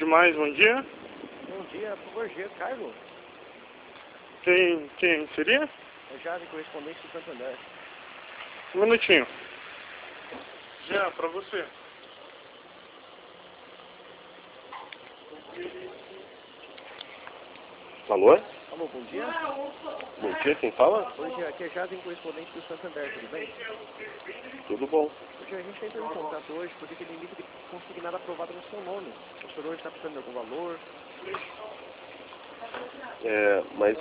demais, bom dia. Bom dia, por favor, G, Carlos. Quem seria? É Jovem correspondente do Santander. Um minutinho. Já, pra você. Alô? Alô, bom dia. Bom dia, quem fala? Bom dia, aqui é Jovem correspondente do Santander, tudo bem? Tudo bom. Hoje a gente entrou em contato hoje porque tem limite de consignado aprovado no seu nome. O senhor hoje está precisando de algum valor? Mas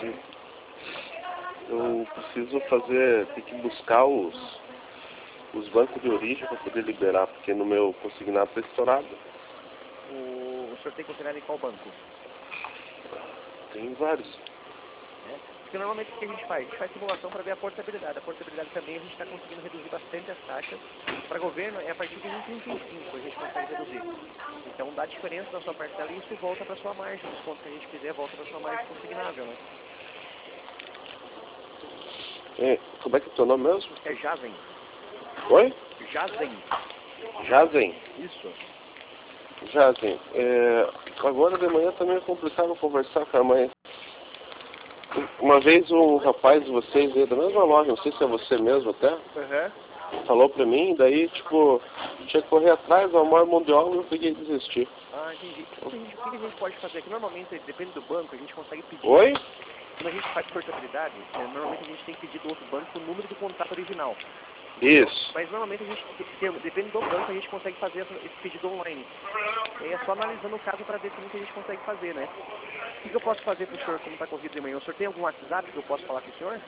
eu preciso tem que buscar os bancos de origem para poder liberar, porque no meu consignado está estourado. O senhor tem consignado em qual banco? Tem vários. Porque normalmente o que a gente faz? A gente faz simulação para ver a portabilidade. A portabilidade também a gente está conseguindo reduzir bastante as taxas. Para governo é a partir de 1,35 a gente consegue reduzir. Então dá diferença da sua parcela e isso volta para sua margem. O desconto que a gente fizer volta para sua margem consignável, né? Como é que é o teu nome mesmo? É Jazen. Oi? Jazen. Jazen. Isso. Jazen. Agora de manhã também é complicado conversar com a mãe. Uma vez um rapaz de vocês aí, da mesma loja, não sei se é você mesmo até, falou pra mim, daí tipo, tinha que correr atrás da maior mão de obra e eu peguei e desisti. Ah, entendi. O que a gente pode fazer aqui? Normalmente, depende do banco, a gente consegue pedir. Oi? Quando a gente faz portabilidade, normalmente a gente tem que pedir do outro banco o número do contrato original. Isso. Mas normalmente a gente, depende do banco, a gente consegue fazer esse pedido online. É só analisando o caso para ver como que a gente consegue fazer, né? O que eu posso fazer para o senhor, como está corrido de manhã? O senhor tem algum WhatsApp que eu posso falar com o senhor?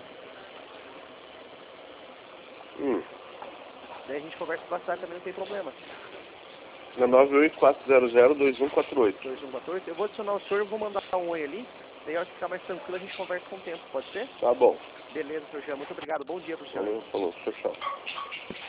Daí a gente conversa com o WhatsApp também, não tem problema. Na 984002148. 2114? Eu vou adicionar o senhor, eu vou mandar um oi ali. Daí a hora que ficar mais tranquilo a gente conversa com o tempo, pode ser? Tá bom. Beleza, senhor Jean. Muito obrigado. Bom dia para o senhor. Falou, tchau, tchau.